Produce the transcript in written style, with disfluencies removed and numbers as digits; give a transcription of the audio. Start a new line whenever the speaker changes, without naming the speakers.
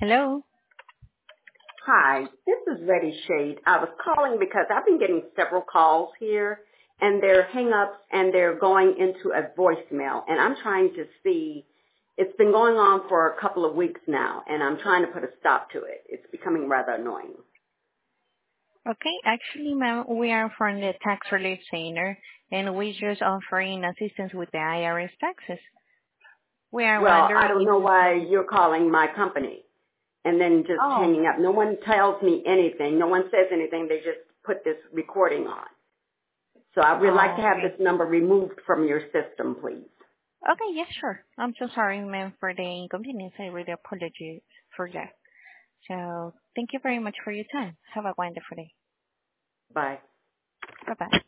Hello.
Hi, this is Reddy Shade. I was calling because I've been getting several calls here, and they're hang-ups, and they're going into a voicemail. And I'm trying to see, it's been going on for a couple of weeks now, and I'm trying to put a stop to it. It's becoming rather annoying.
Okay, actually, ma'am, we are from the Tax Relief Center, and we just offering assistance with the IRS taxes. We are
Well, I
wondering
don't
if
know
you
why
can...
you're calling my company and then just
Oh,
hanging up. No one tells me anything. No one says anything. They just put this recording on. So I would like to have
okay.
this number removed from your system, please.
Okay, yes, sure. I'm so sorry, ma'am, for the inconvenience. I really apologize for that. So thank you very much for your time. Have a wonderful day.
Bye.
Bye-bye.